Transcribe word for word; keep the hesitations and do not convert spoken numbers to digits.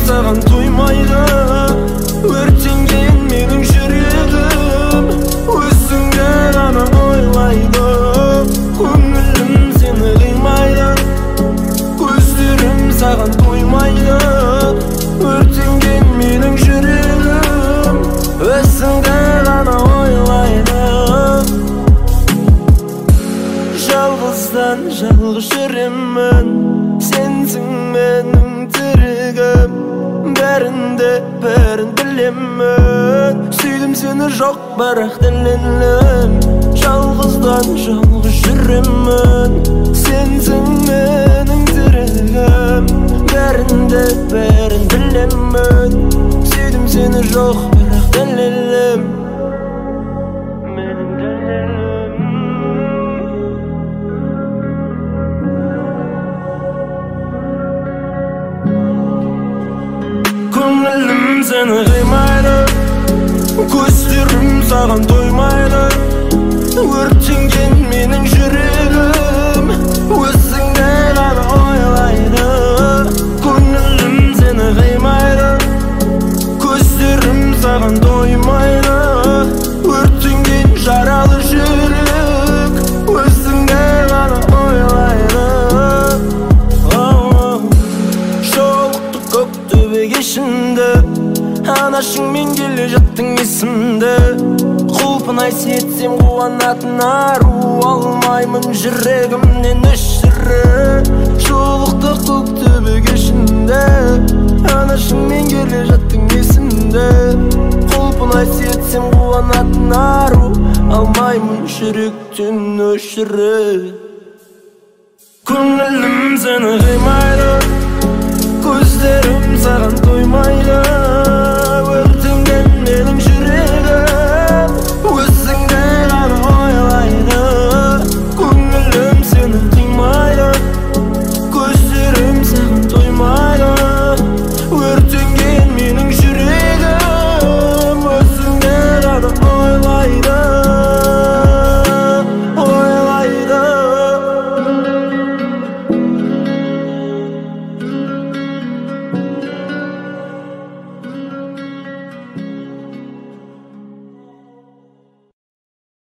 саған тоймайды, өртенген менің жүрегім өзіңді ғана ойлайды. Көңілім сені қимайды, көздерім саған тоймайды, өртенген менің жүрегім өзіңді ғана ойлайды. Жалғыздан жалғыз жүремін, сенсің менің тірегім, бәрінде бәрін білемін, сүйдім сені жоқ бірақ дәлелім. Жалғыздан жалғыз жүремін, сенсің менің тірегім, бәрінде бәрін білемін, сүйдім сені жоқ бірақ дәлелім. Менің дәлелім. Көңілім сені қимайды, көздерім саған тоймайды, өртенген менің жүрегім өзіңді ғана ойлайды. Көңілім сені қимайды, көздерім саған тоймайды, өртенген жаралы жүрек өзіңді ғана ойлайды. Жолықты көк төбе кешінде, анашыңмен келе жаттың есімді, құлпынай сетсем қуанатын ару алмаймын жүрегімнен өшірі. Жолықты көк төбе кешінде, анашыңмен келе жаттың есімді, құлпынай сетсем қуанатын ару алмаймын жүректен өшірі. Көңілім сені қимайды,